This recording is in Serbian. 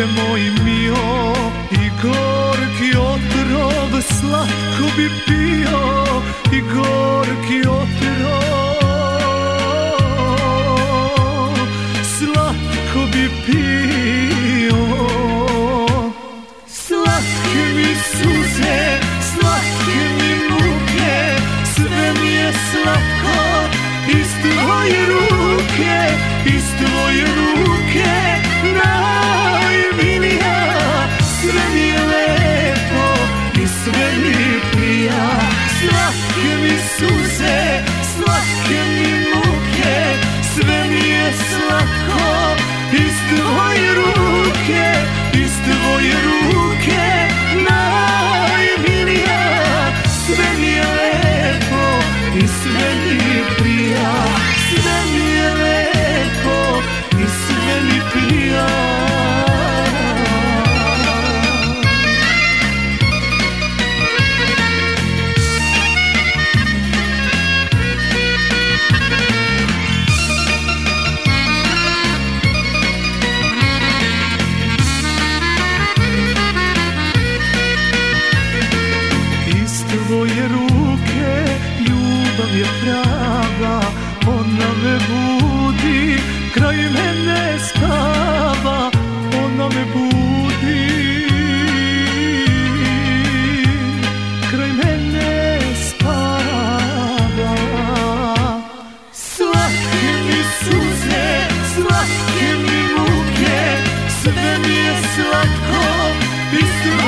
moj mio, i gorki otrov slatko bi pio, i gorki otrov slatko bi pio. Slatke mi suze, slatke mi muke, sve mi je slatko iz tvoje ruke, iz tvoje ruke najmilija. Sve mi je lepo i sve mi prija. Slatke mi suze, slatke mi muke, sve mi je slatko iz tvoje ruke, iz tvoje ruke najmilija. Sve mi je lepo i sve mi prija. Sve mi je lepo i sve mi prija. Tvoje ruke ljubav je prava, ona me budi, kraj mene spava, ona me budi, kraj mene spava. Slatke mi suze, slatke mi muke, sve mi je slatko iz